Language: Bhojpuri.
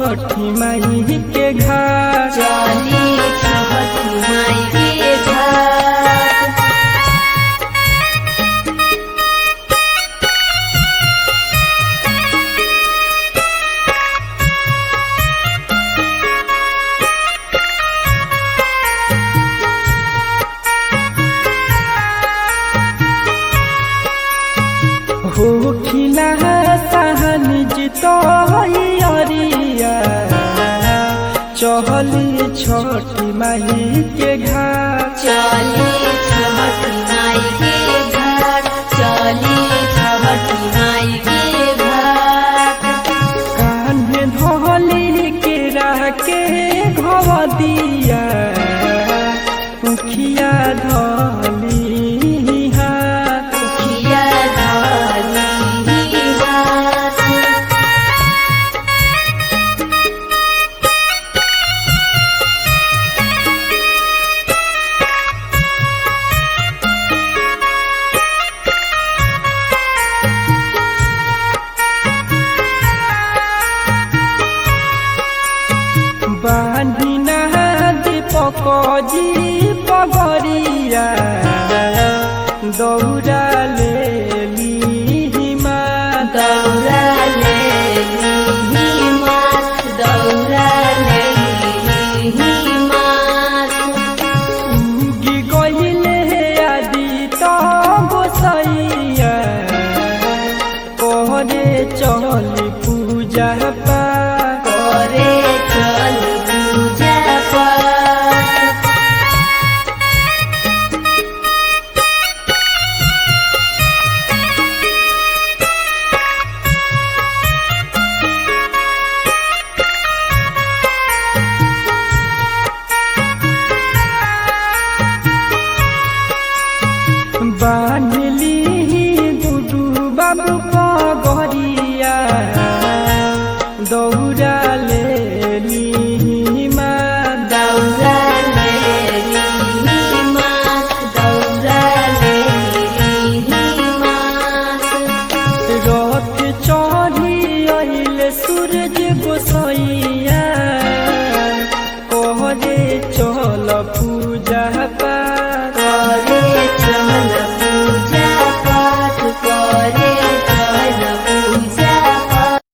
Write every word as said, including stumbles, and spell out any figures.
छठी माई के घाट चली छठी माई के घाट। हो खिला सहन जितो अरिया चहली छठी माई के घाट चली छठी माई के घाट। चली छठी माई के घाट। कान्हे धोली के राके घवदिया उखिया धली हाथ उखिया धली हाथ। बांधिना दीपक जी पगरिया दौड़ा ले माँ दौड़ा ले मात। दौड़ा ले मात। उगी गईले आदि तो गोसैया करे चल पूजा पाठ करे चल पूजा पाठ। बांधली दुदू बाबू पगरिया दौड़ा ले